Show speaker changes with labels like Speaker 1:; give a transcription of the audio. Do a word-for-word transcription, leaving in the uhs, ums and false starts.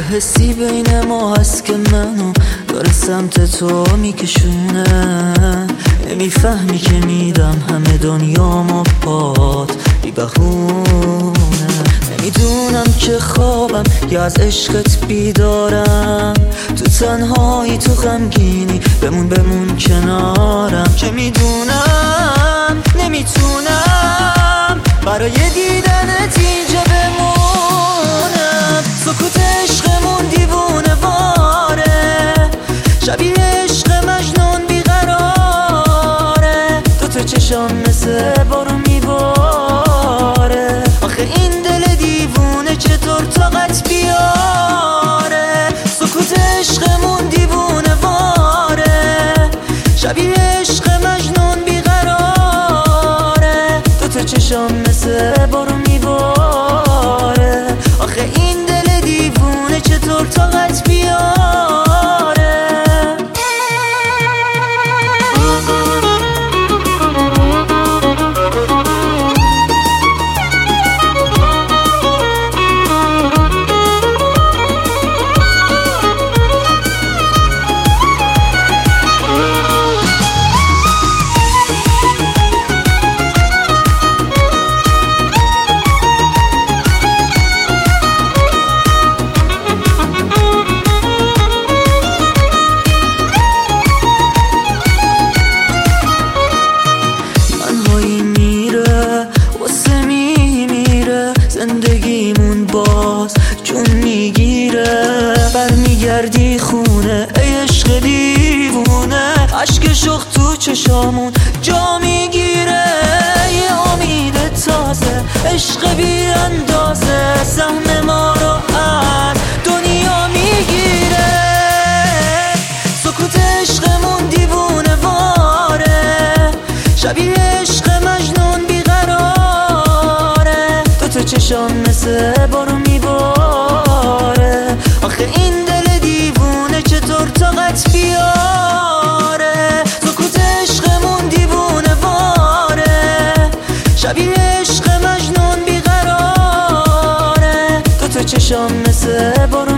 Speaker 1: یه حسی بین ما هست که منو داره سمت تو میکشونه. نمیفهمی که میدم همه دنیامو پات بی بهونه. نمیدونم که خوابم یا از عشقت بیدارم. تو تنهایی تو غمگینی بمون بمون کنارم. که میدونم نمیتونم برای دیدنت اینجا بمونم. سکوت عشقمون دیوونه واره، شبیه عشق مجنون بیقراره. دوتا چشام مثل بارون میباره. آخه این دل دیوونه چطور طاقت بیاره. سکوت عشقمون دیوونه واره، شبیه عشق مجنون بیقراره. دوتا چشام مثل بارون میباره. آخه این دل دیوونه چطور طاقت بیاره. زندگیمون باز جون میگیره. برمیگردی خونه ای عشق دیوونه. عشق شوق تو چشامون جا میگیره. یه امید تازه عشق بی اندازه سهم ما رو از دنیا میگیره. سکوت عشقمون دیوونه واره، شبیه عشق مجنون بیقراره. دوتا چشام مثل بارون میباره. آخه این دل دیوونه چطور طاقت بیاره. سکوت عشقمون دیوونه واره، شبیه عشق مجنون بیقراره. دوتا چشام مثل بارون